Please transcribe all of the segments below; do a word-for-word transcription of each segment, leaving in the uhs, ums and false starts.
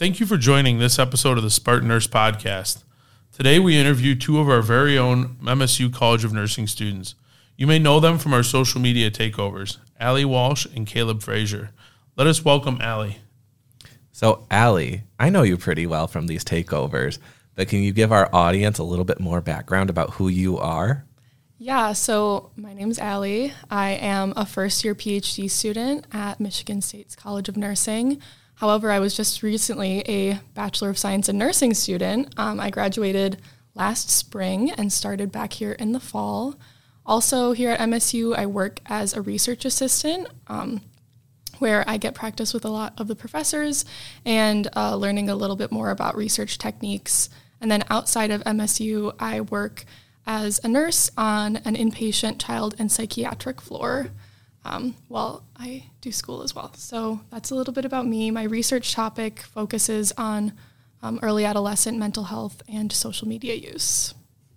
Thank you for joining this episode of the Spartan Nurse Podcast. Today we interview two of our very own M S U College of Nursing students. You may know them from our social media takeovers, Allie Walsh and Caleb Frazier. Let us welcome Allie. So Allie, I know you pretty well from these takeovers, but can you give our audience a little bit more background about who you are? Yeah, so my name's Allie. I am a first-year P H D student at Michigan State's College of Nursing. However, I was just recently a Bachelor of Science in Nursing student. Um, I graduated last spring and started back here in the fall. Also, here at M S U, I work as a research assistant, um, where I get practice with a lot of the professors and uh, learning a little bit more about research techniques. And then outside of M S U, I work as a nurse on an inpatient child and psychiatric floor um, while I do school as well. So that's a little bit about me. My research topic focuses on um, early adolescent mental health and social media use.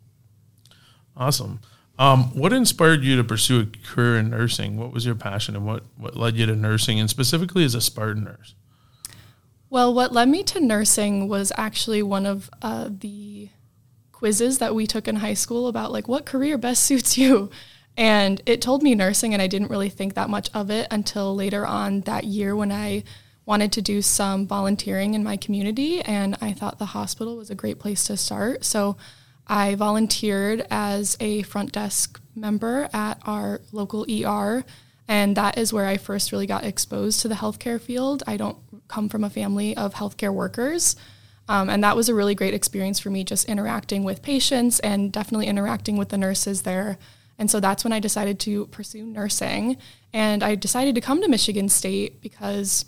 Awesome. Um, what inspired you to pursue a career in nursing? What was your passion and what, what led you to nursing, and specifically as a Spartan nurse? Well, what led me to nursing was actually one of uh, the quizzes that we took in high school about like what career best suits you. And it told me nursing, and I didn't really think that much of it until later on that year when I wanted to do some volunteering in my community, and I thought the hospital was a great place to start. So I volunteered as a front desk member at our local E R, and that is where I first really got exposed to the healthcare field. I don't come from a family of healthcare workers. Um, and that was a really great experience for me, just interacting with patients and definitely interacting with the nurses there. And so that's when I decided to pursue nursing. And I decided to come to Michigan State because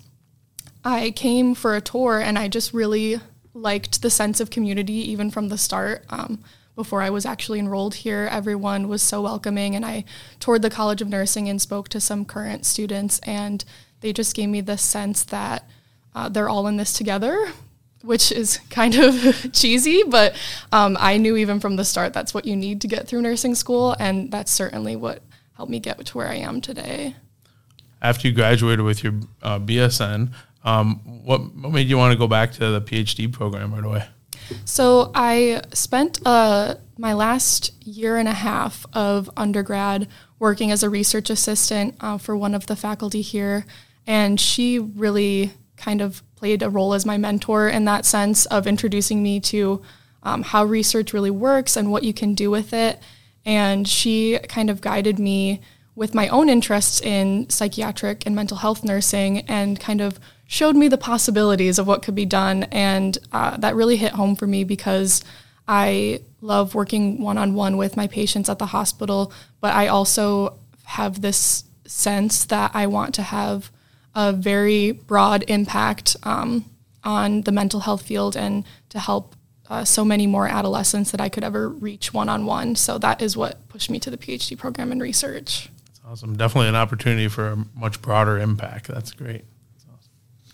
I came for a tour and I just really liked the sense of community even from the start. Um, before I was actually enrolled here, everyone was so welcoming, and I toured the College of Nursing and spoke to some current students, and they just gave me the sense that uh, they're all in this together, which is kind of cheesy, but um, I knew even from the start that's what you need to get through nursing school, and that's certainly what helped me get to where I am today. After you graduated with your uh, B S N, um, what, what made you want to go back to the P H D program right away? So I spent uh, my last year and a half of undergrad working as a research assistant uh, for one of the faculty here, and she really kind of played a role as my mentor in that sense of introducing me to um, how research really works and what you can do with it. And she kind of guided me with my own interests in psychiatric and mental health nursing and kind of showed me the possibilities of what could be done. And uh, that really hit home for me because I love working one-on-one with my patients at the hospital, but I also have this sense that I want to have a very broad impact um, on the mental health field and to help uh, so many more adolescents that I could ever reach one-on-one. So that is what pushed me to the P H D program in research. That's awesome. Definitely an opportunity for a much broader impact. That's great. That's awesome.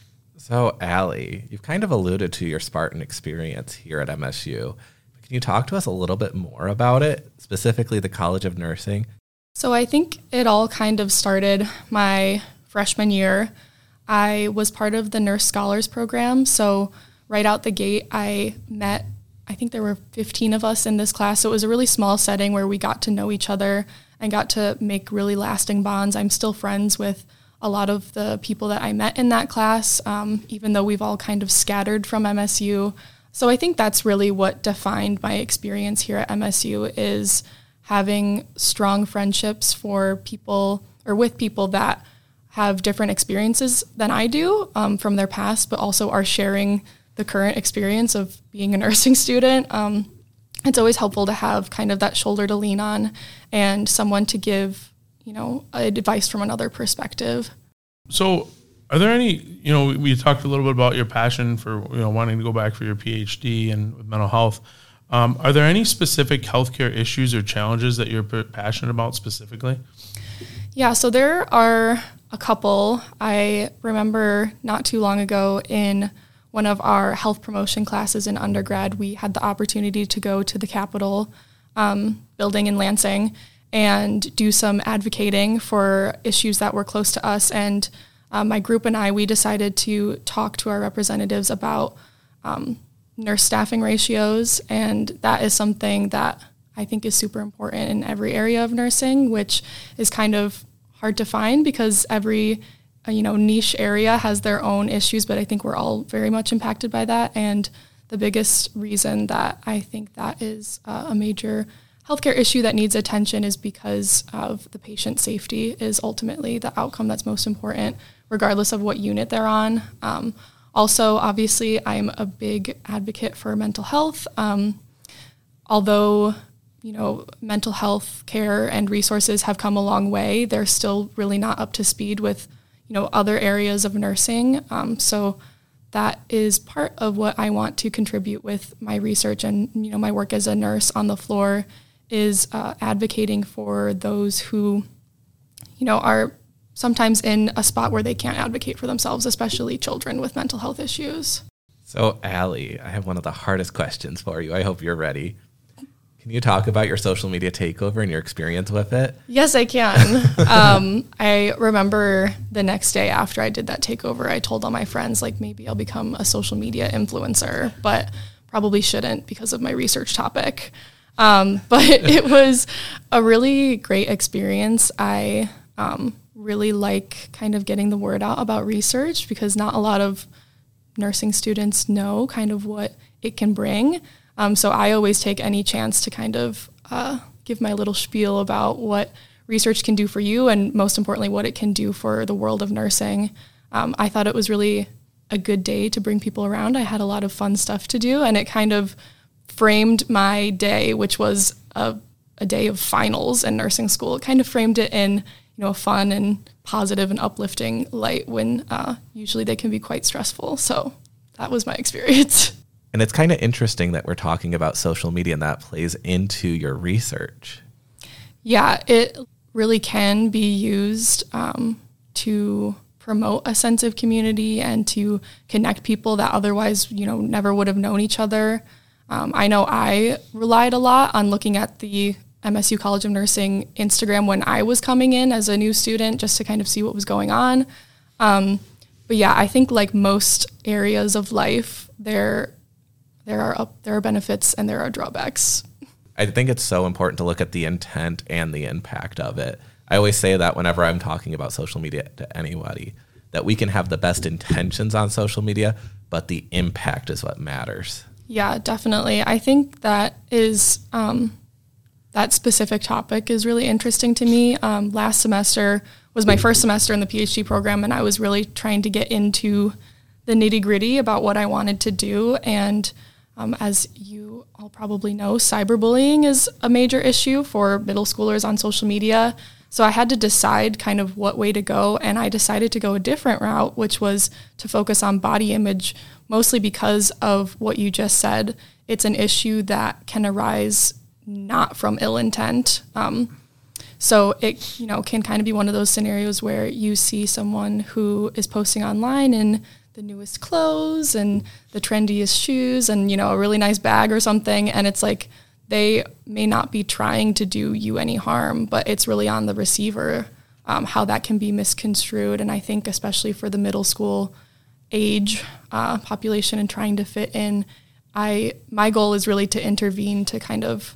So Allie, you've kind of alluded to your Spartan experience here at M S U. Can you talk to us a little bit more about it, specifically the College of Nursing? So I think it all kind of started my freshman year. I was part of the Nurse Scholars Program, so right out the gate, I met, I think there were fifteen of us in this class, so it was a really small setting where we got to know each other and got to make really lasting bonds. I'm still friends with a lot of the people that I met in that class, um, even though we've all kind of scattered from M S U. So I think that's really what defined my experience here at M S U, is having strong friendships for people or with people that have different experiences than I do um, from their past, but also are sharing the current experience of being a nursing student. Um, it's always helpful to have kind of that shoulder to lean on and someone to give, you know, advice from another perspective. So are there any, you know, we talked a little bit about your passion for, you know, wanting to go back for your P H D and with mental health. Um, are there any specific healthcare issues or challenges that you're passionate about specifically? Yeah, so there are a couple. I remember not too long ago in one of our health promotion classes in undergrad, we had the opportunity to go to the Capitol um, building in Lansing and do some advocating for issues that were close to us. And uh, my group and I, we decided to talk to our representatives about um, nurse staffing ratios, and that is something that I think is super important in every area of nursing, which is kind of hard to find because every uh, you know niche area has their own issues, but I think we're all very much impacted by that. And the biggest reason that I think that is uh, a major healthcare issue that needs attention is because of the patient safety is ultimately the outcome that's most important, regardless of what unit they're on. Um, also, obviously, I'm a big advocate for mental health. Um, although, you know, mental health care and resources have come a long way, they're still really not up to speed with, you know, other areas of nursing. Um, so that is part of what I want to contribute with my research and, you know, my work as a nurse on the floor is uh, advocating for those who, you know, are sometimes in a spot where they can't advocate for themselves, especially children with mental health issues. So, Allie, I have one of the hardest questions for you. I hope you're ready. Can you talk about your social media takeover and your experience with it? Yes, I can. um, I remember the next day after I did that takeover, I told all my friends, like, maybe I'll become a social media influencer, but probably shouldn't because of my research topic. Um, but it was a really great experience. I um, really like kind of getting the word out about research because not a lot of nursing students know kind of what it can bring. Um, so I always take any chance to kind of uh, give my little spiel about what research can do for you and most importantly, what it can do for the world of nursing. Um, I thought it was really a good day to bring people around. I had a lot of fun stuff to do and it kind of framed my day, which was a, a day of finals in nursing school. It kind of framed it in, you know, a fun and positive and uplifting light when uh, usually they can be quite stressful. So that was my experience. And it's kind of interesting that we're talking about social media and that plays into your research. Yeah, it really can be used um, to promote a sense of community and to connect people that otherwise, you know, never would have known each other. Um, I know I relied a lot on looking at the M S U College of Nursing Instagram when I was coming in as a new student just to kind of see what was going on. Um, but yeah, I think like most areas of life, there there are up, there are benefits and there are drawbacks. I think it's so important to look at the intent and the impact of it. I always say that whenever I'm talking about social media to anybody, that we can have the best intentions on social media, but the impact is what matters. Yeah, definitely. I think that is um, that specific topic is really interesting to me. Um, last semester was my first semester in the PhD program, and I was really trying to get into the nitty-gritty about what I wanted to do. And um, as you all probably know, cyberbullying is a major issue for middle schoolers on social media. So I had to decide kind of what way to go, and I decided to go a different route, which was to focus on body image, mostly because of what you just said. It's an issue that can arise not from ill intent. Um, so it, you know, can kind of be one of those scenarios where you see someone who is posting online in the newest clothes and the trendiest shoes and, you know, a really nice bag or something, and it's like, they may not be trying to do you any harm, but it's really on the receiver um, how that can be misconstrued. And I think especially for the middle school age uh, population and trying to fit in, I my goal is really to intervene to kind of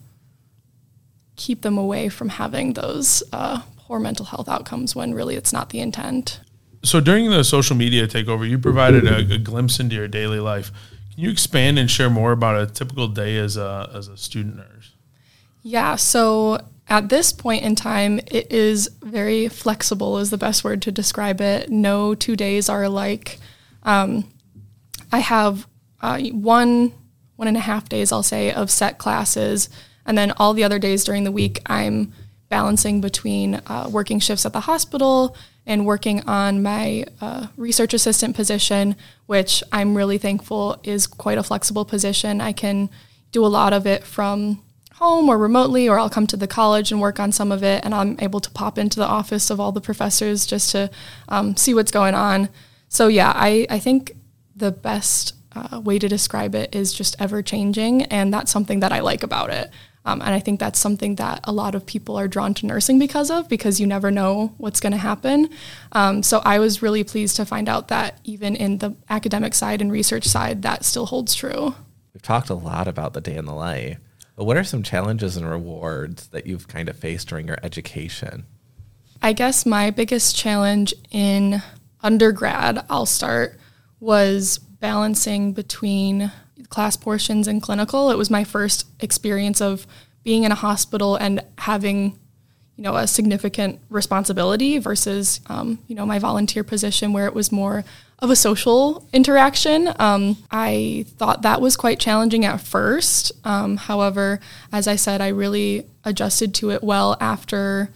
keep them away from having those uh, poor mental health outcomes when really it's not the intent. So during the social media takeover, you provided a, a glimpse into your daily life. Can you expand and share more about a typical day as a as a student nurse? Yeah, so at this point in time, it is very flexible is the best word to describe it. No two days are alike. Um, I have uh, one, one and a half days, I'll say, of set classes. And then all the other days during the week, I'm balancing between uh, working shifts at the hospital and working on my uh, research assistant position, which I'm really thankful is quite a flexible position. I can do a lot of it from home or remotely, or I'll come to the college and work on some of it, and I'm able to pop into the office of all the professors just to um, see what's going on. So yeah, I, I think the best uh, way to describe it is just ever changing. And that's something that I like about it. Um, and I think that's something that a lot of people are drawn to nursing because of, because you never know what's going to happen. Um, so I was really pleased to find out that even in the academic side and research side, that still holds true. We've talked a lot about the day in the life, but what are some challenges and rewards that you've kind of faced during your education? I guess my biggest challenge in undergrad, I'll start, was balancing between class portions and clinical. It was my first experience of being in a hospital and having, you know, a significant responsibility versus, um, you know, my volunteer position where it was more of a social interaction. Um, I thought that was quite challenging at first. Um, however, as I said, I really adjusted to it well after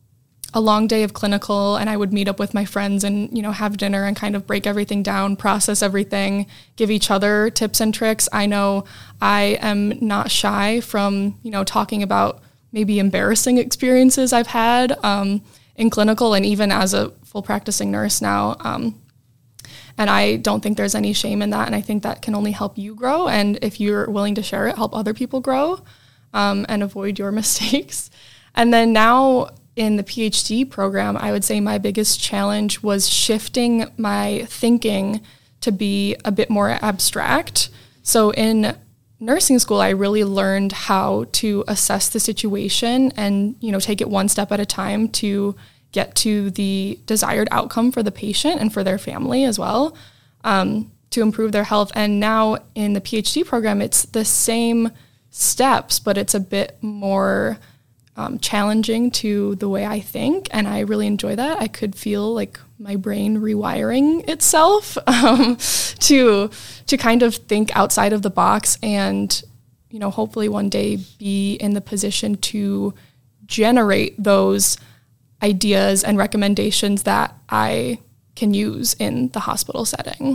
a long day of clinical, and I would meet up with my friends and, you know, have dinner and kind of break everything down, process everything, give each other tips and tricks. I know I am not shy from, you know, talking about maybe embarrassing experiences I've had um, in clinical and even as a full practicing nurse now. Um, and I don't think there's any shame in that. And I think that can only help you grow. And if you're willing to share it, help other people grow um, and avoid your mistakes. And then now, in the PhD program, I would say my biggest challenge was shifting my thinking to be a bit more abstract. So in nursing school, I really learned how to assess the situation and, you know, take it one step at a time to get to the desired outcome for the patient and for their family as well, um, to improve their health. And now in the PhD program, it's the same steps, but it's a bit more Um, challenging to the way I think, and I really enjoy that. I could feel like my brain rewiring itself um, to to kind of think outside of the box and, you know, hopefully one day be in the position to generate those ideas and recommendations that I can use in the hospital setting.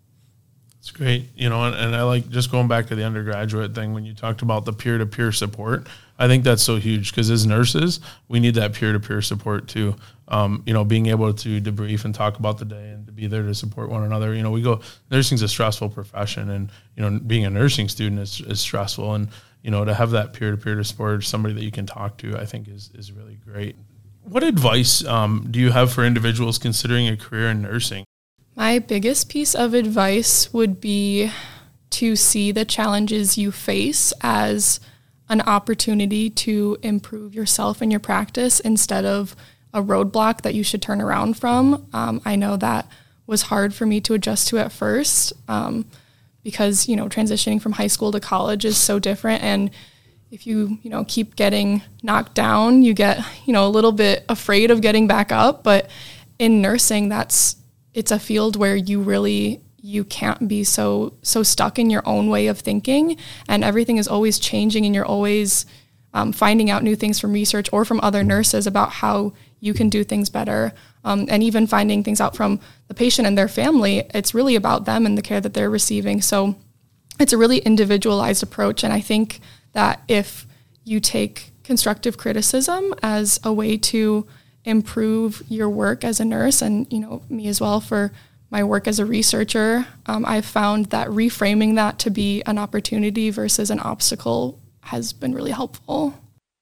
It's great. You know, and, and I like just going back to the undergraduate thing when you talked about the peer-to-peer support. I think that's so huge because as nurses, we need that peer-to-peer support too. Um, you know, being able to debrief and talk about the day and to be there to support one another. You know, we go, nursing's a stressful profession, and, you know, being a nursing student is, is stressful. And, you know, to have that peer-to-peer to support somebody that you can talk to, I think is, is really great. What advice um, do you have for individuals considering a career in nursing? My biggest piece of advice would be to see the challenges you face as an opportunity to improve yourself and your practice instead of a roadblock that you should turn around from. Um, I know that was hard for me to adjust to at first um, because, you know, transitioning from high school to college is so different. And if you, you know, keep getting knocked down, you get, you know, a little bit afraid of getting back up. But in nursing, that's, it's a field where you really, you can't be so so stuck in your own way of thinking, and everything is always changing, and you're always um, finding out new things from research or from other nurses about how you can do things better, um, and even finding things out from the patient and their family. It's really about them and the care that they're receiving. So it's a really individualized approach, and I think that if you take constructive criticism as a way to improve your work as a nurse, and, you know, me as well for my work as a researcher, um, I've found that reframing that to be an opportunity versus an obstacle has been really helpful.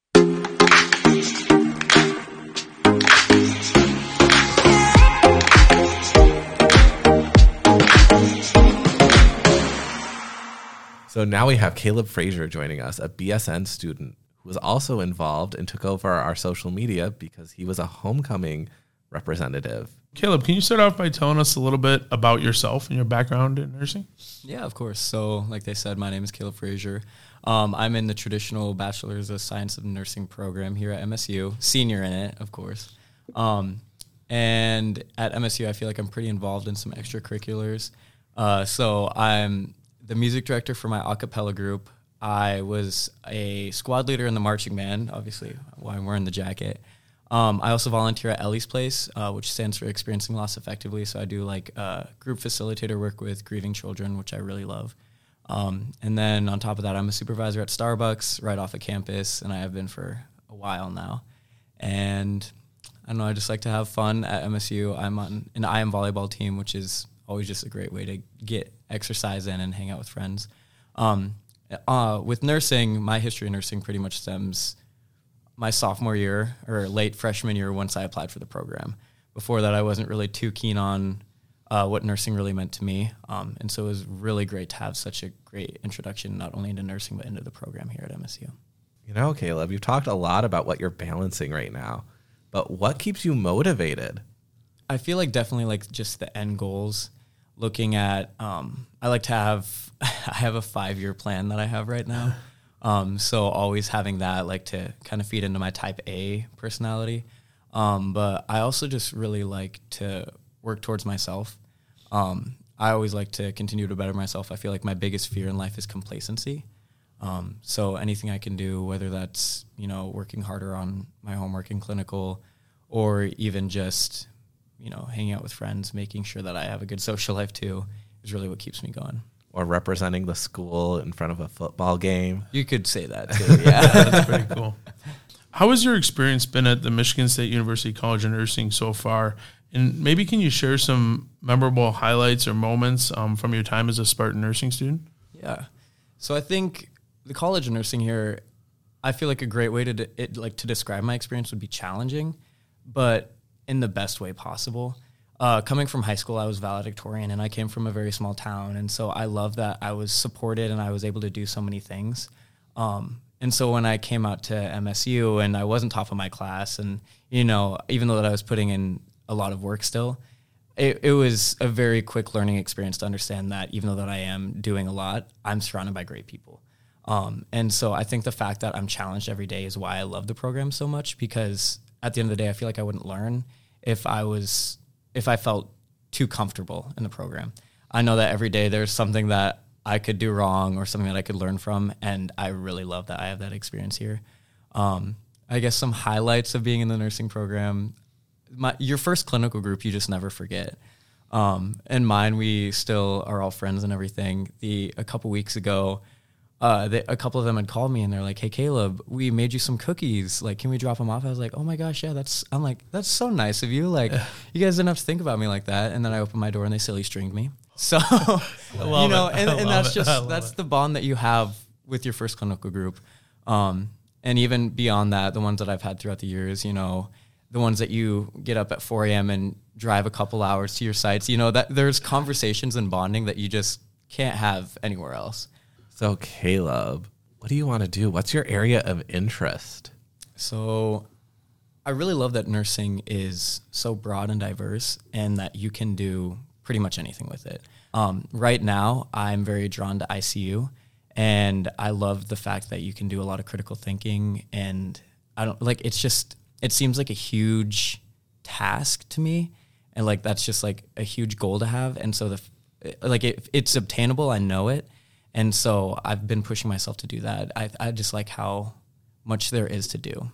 So now we have Caleb Frazier joining us, a B S N student who was also involved and took over our social media because he was a homecoming representative. Caleb, can you start off by telling us a little bit about yourself and your background in nursing? Yeah, of course. So like they said, my name is Caleb Frazier. Um, I'm in the traditional Bachelor's of Science of Nursing program here at M S U, senior in it, of course. Um, and at M S U, I feel like I'm pretty involved in some extracurriculars. Uh, so I'm the music director for my a cappella group. I was a squad leader in the marching band, obviously why I'm wearing the jacket. Um, I also volunteer at Ellie's Place, uh, which stands for Experiencing Loss Effectively. So I do like uh, group facilitator work with grieving children, which I really love. Um, and then on top of that, I'm a supervisor at Starbucks right off of campus, and I have been for a while now. And I don't know, I just like to have fun at M S U. I'm on an I M volleyball team, which is always just a great way to get exercise in and hang out with friends. Um, uh, with nursing, my history of nursing pretty much stems my sophomore year or late freshman year once I applied for the program. Before that, I wasn't really too keen on uh, what nursing really meant to me. Um, and so it was really great to have such a great introduction, not only into nursing, but into the program here at M S U. You know, Caleb, you've talked a lot about what you're balancing right now, but what keeps you motivated? I feel like definitely like just the end goals, looking at, um, I like to have, I have a five-year plan that I have right now. Um, so always having that like to kind of feed into my type A personality. Um, but I also just really like to work towards myself. Um, I always like to continue to better myself. I feel like my biggest fear in life is complacency. Um, so anything I can do, whether that's, you know, working harder on my homework in clinical or even just, you know, hanging out with friends, making sure that I have a good social life too, is really what keeps me going. Or representing the school in front of a football game. You could say that too, yeah. That's pretty cool. How has your experience been at the Michigan State University College of Nursing so far? And maybe can you share some memorable highlights or moments um, from your time as a Spartan nursing student? Yeah. So I think the College of Nursing here, I feel like a great way to de- it, like to describe my experience would be challenging, but in the best way possible. Uh, coming from high school, I was valedictorian, and I came from a very small town, and so I love that I was supported and I was able to do so many things. Um, and so when I came out to M S U and I wasn't top of my class, and you know, even though that I was putting in a lot of work still, it, it was a very quick learning experience to understand that even though that I am doing a lot, I'm surrounded by great people. Um, and so I think the fact that I'm challenged every day is why I love the program so much, because at the end of the day, I feel like I wouldn't learn if I was if I felt too comfortable in the program. I know that every day there's something that I could do wrong or something that I could learn from, and I really love that I have that experience here. Um, I guess some highlights of being in the nursing program, my, your first clinical group you just never forget. Um, and mine, we still are all friends and everything. The a couple weeks ago, Uh, they, a couple of them had called me and they're like, "Hey Caleb, we made you some cookies. Like, can we drop them off?" I was like, "Oh my gosh, yeah, that's." I'm like, "That's so nice of you. Like, you guys didn't have to think about me like that." And then I opened my door and they silly stringed me. So, you know, and, and that's just that's the bond that you have with your first clinical group. Um, and even beyond that, the ones that I've had throughout the years, you know, the ones that you get up at four a.m. and drive a couple hours to your sites. You know, that there's conversations and bonding that you just can't have anywhere else. So, Caleb, what do you want to do? What's your area of interest? So, I really love that nursing is so broad and diverse and that you can do pretty much anything with it. Um, right now, I'm very drawn to I C U, and I love the fact that you can do a lot of critical thinking, and I don't like, it's just, it seems like a huge task to me, and like, that's just like a huge goal to have. And so the, like, it, it's obtainable. I know it. And so I've been pushing myself to do that. I, I just like how much there is to do.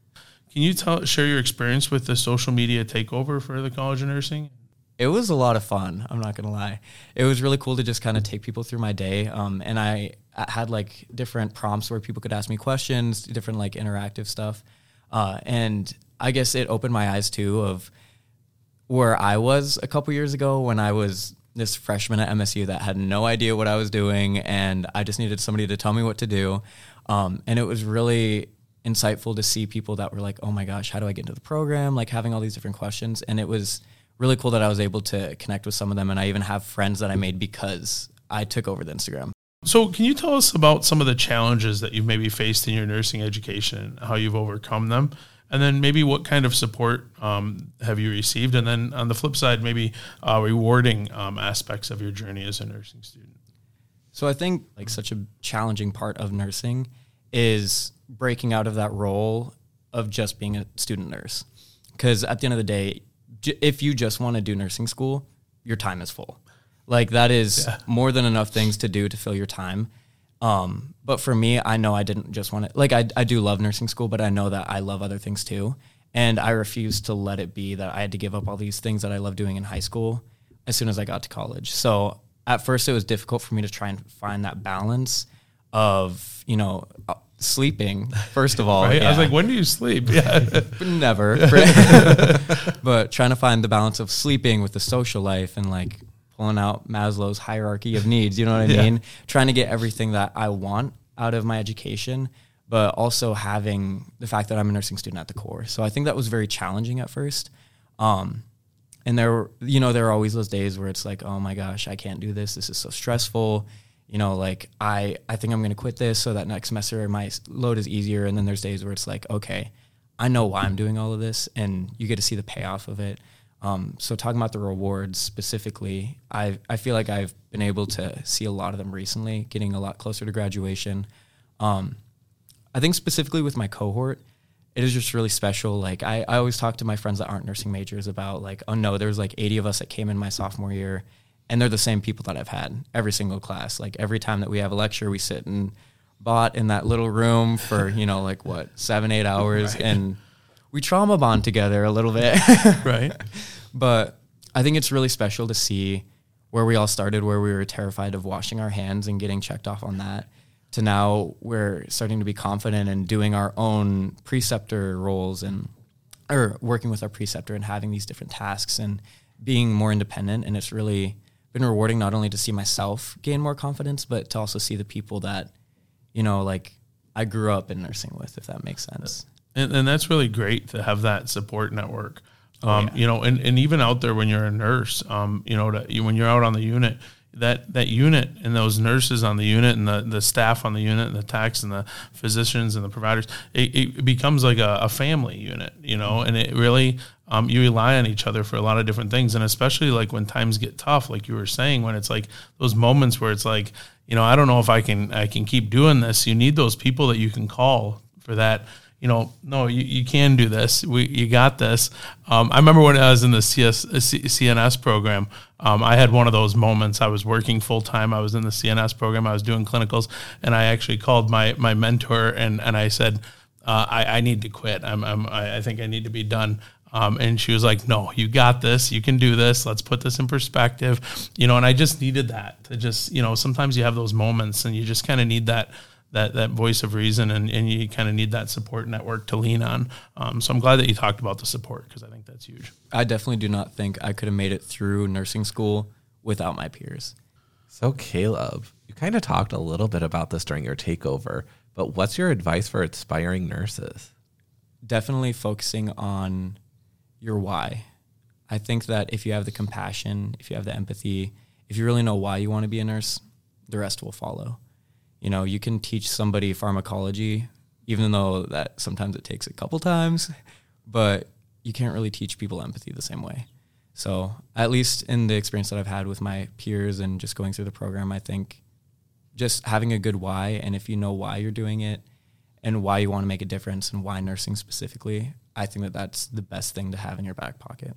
Can you tell share your experience with the social media takeover for the College of Nursing? It was a lot of fun. I'm not going to lie. It was really cool to just kind of take people through my day. Um, and I, I had like different prompts where people could ask me questions, different like interactive stuff. Uh, and I guess it opened my eyes too of where I was a couple years ago when I was this freshman at M S U that had no idea what I was doing, and I just needed somebody to tell me what to do. Um, and it was really insightful to see people that were like, "Oh my gosh, how do I get into the program?" Like having all these different questions. And it was really cool that I was able to connect with some of them. And I even have friends that I made because I took over the Instagram. So can you tell us about some of the challenges that you've maybe faced in your nursing education, how you've overcome them? And then maybe what kind of support um, have you received? And then on the flip side, maybe uh, rewarding um, aspects of your journey as a nursing student. So I think like such a challenging part of nursing is breaking out of that role of just being a student nurse. Because at the end of the day, j- if you just want to do nursing school, your time is full. Like that is yeah. more than enough things to do to fill your time. Um, but for me, I know I didn't just want to, like, I, I do love nursing school, but I know that I love other things too. And I refuse to let it be that I had to give up all these things that I love doing in high school as soon as I got to college. So at first it was difficult for me to try and find that balance of, you know, uh, sleeping, first of all. Right? Yeah. I was like, when do you sleep? Yeah. Never. But trying to find the balance of sleeping with the social life and like pulling out Maslow's hierarchy of needs, you know what I Yeah. mean? Trying to get everything that I want out of my education, but also having the fact that I'm a nursing student at the core. So I think that was very challenging at first. Um, and there were, you know, there are always those days where it's like, oh my gosh, I can't do this. This is so stressful. You know, like I, I think I'm going to quit this so that next semester my load is easier. And then there's days where it's like, okay, I know why I'm doing all of this, and you get to see the payoff of it. Um, so talking about the rewards specifically, I I feel like I've been able to see a lot of them recently, getting a lot closer to graduation. Um, I think specifically with my cohort, it is just really special. Like I, I always talk to my friends that aren't nursing majors about like, oh no, there's like eighty of us that came in my sophomore year, and they're the same people that I've had every single class. Like every time that we have a lecture, we sit and bot in that little room for, you know, like what, seven, eight hours. Right. And we trauma bond together a little bit. Right. But I think it's really special to see where we all started, where we were terrified of washing our hands and getting checked off on that, to now we're starting to be confident in doing our own preceptor roles and, or working with our preceptor and having these different tasks and being more independent. And it's really been rewarding not only to see myself gain more confidence, but to also see the people that, you know, like I grew up in nursing with, if that makes sense. And, and that's really great to have that support network. Um, Oh, yeah. You know, and, and even out there when you're a nurse, um, you know, to, you, when you're out on the unit, that, that unit and those nurses on the unit and the, the staff on the unit and the techs and the physicians and the providers, it, it becomes like a, a family unit, you know, and it really, um, you rely on each other for a lot of different things. And especially like when times get tough, like you were saying, when it's like those moments where it's like, you know, I don't know if I can, I can keep doing this. You need those people that you can call for that. You know, no, you, you can do this. We, you got this. Um, I remember when I was in the C S, C N S program, um, I had one of those moments. I was working full time. I was in the C N S program. I was doing clinicals, and I actually called my my mentor and, and I said, uh, I, I need to quit. I'm, I'm I, I think I need to be done. Um, and she was like, no, you got this. You can do this. Let's put this in perspective. You know, and I just needed that to just, you know, sometimes you have those moments and you just kind of need that that that voice of reason, and, and you kind of need that support network to lean on. Um, so I'm glad that you talked about the support, because I think that's huge. I definitely do not think I could have made it through nursing school without my peers. So Caleb, you kind of talked a little bit about this during your takeover, but what's your advice for aspiring nurses? Definitely focusing on your why. I think that if you have the compassion, if you have the empathy, if you really know why you want to be a nurse, the rest will follow. You know, you can teach somebody pharmacology, even though that sometimes it takes a couple times, but you can't really teach people empathy the same way. So at least in the experience that I've had with my peers and just going through the program, I think just having a good why, and if you know why you're doing it and why you want to make a difference and why nursing specifically, I think that that's the best thing to have in your back pocket.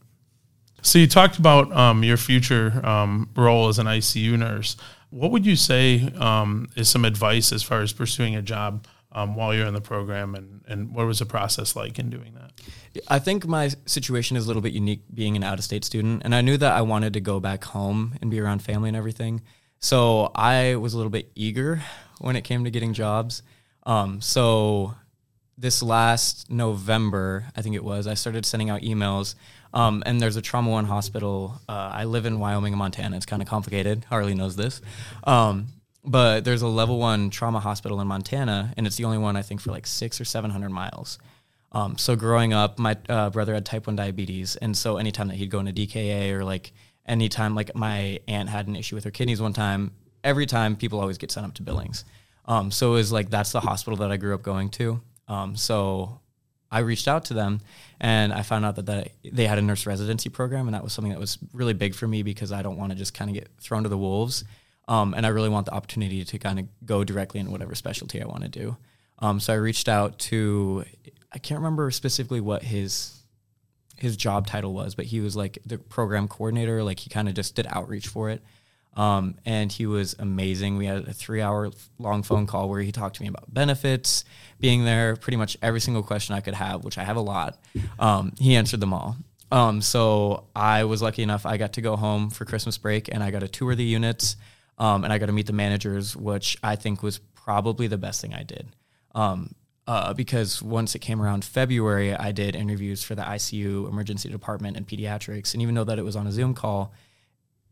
So you talked about um, your future um, role as an I C U nurse. What would you say um, is some advice as far as pursuing a job um, while you're in the program, and, and what was the process like in doing that? I think my situation is a little bit unique being an out-of-state student, and I knew that I wanted to go back home and be around family and everything. So I was a little bit eager when it came to getting jobs. Um, so this last November, I think it was, I started sending out emails. Um, and there's a Trauma One hospital. Uh, I live in Wyoming and Montana. It's kind of complicated. Harley knows this. Um, but there's a level one trauma hospital in Montana, and it's the only one, I think, for like six or seven hundred miles. Um, so growing up, my uh, brother had type one diabetes. And so anytime that he'd go into D K A, or like anytime like my aunt had an issue with her kidneys one time, every time people always get sent up to Billings. Um, so it was like, that's the hospital that I grew up going to. Um, so I reached out to them, and I found out that, that they had a nurse residency program, and that was something that was really big for me because I don't want to just kind of get thrown to the wolves, um, and I really want the opportunity to kind of go directly in whatever specialty I want to do. Um, so I reached out to, I can't remember specifically what his his job title was, but he was like the program coordinator. Like he kind of just did outreach for it. Um, and he was amazing. We had a three hour long phone call where he talked to me about benefits, being there, pretty much every single question I could have, which I have a lot. Um, he answered them all. Um, so I was lucky enough, I got to go home for Christmas break, and I got to tour the units, um, and I got to meet the managers, which I think was probably the best thing I did. Um, uh, because once it came around February, I did interviews for the I C U, emergency department, and pediatrics. And even though that it was on a Zoom call,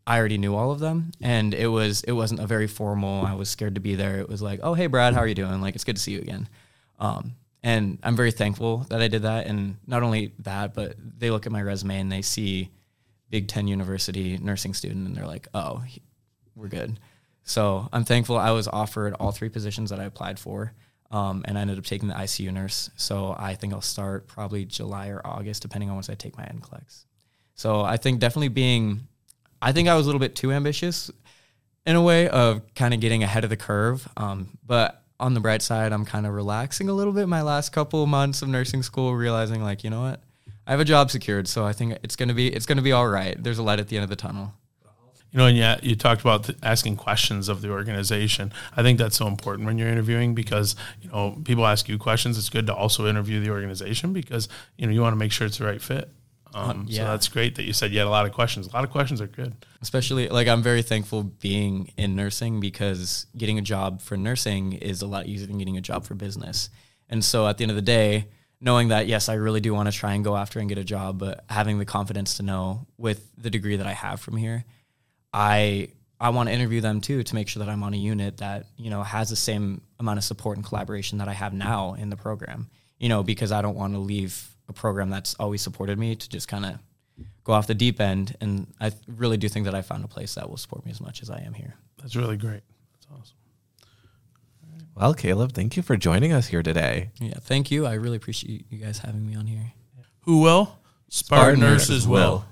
I already knew all of them, and it was it wasn't a very formal. I was scared to be there. It was like, oh, hey, Brad, how are you doing? Like, it's good to see you again. Um, and I'm very thankful that I did that. And not only that, but they look at my resume and they see Big Ten University nursing student, and they're like, oh, he, we're good. So I'm thankful I was offered all three positions that I applied for, um, and I ended up taking the I C U nurse. So I think I'll start probably July or August, depending on once I take my N C L E X. So I think definitely being, I think I was a little bit too ambitious in a way of kind of getting ahead of the curve. Um, but on the bright side, I'm kind of relaxing a little bit my last couple of months of nursing school, realizing like, you know what, I have a job secured. So I think it's going to be, it's going to be all right. There's a light at the end of the tunnel. You know, and yeah, you talked about th- asking questions of the organization. I think that's so important when you're interviewing because, you know, people ask you questions. It's good to also interview the organization because, you know, you want to make sure it's the right fit. Um, yeah. So that's great that you said you had a lot of questions. A lot of questions are good. Especially, like, I'm very thankful being in nursing because getting a job for nursing is a lot easier than getting a job for business. And so at the end of the day, knowing that, yes, I really do want to try and go after and get a job, but having the confidence to know with the degree that I have from here, I I want to interview them too to make sure that I'm on a unit that, you know, has the same amount of support and collaboration that I have now in the program, you know, because I don't want to leave a program that's always supported me to just kind of go off the deep end. And I really do think that I found a place that will support me as much as I am here. That's really great. That's awesome. Well, Caleb, thank you for joining us here today. Yeah, thank you. I really appreciate you guys having me on here. Who will? Spartan, Spartan Nurses will.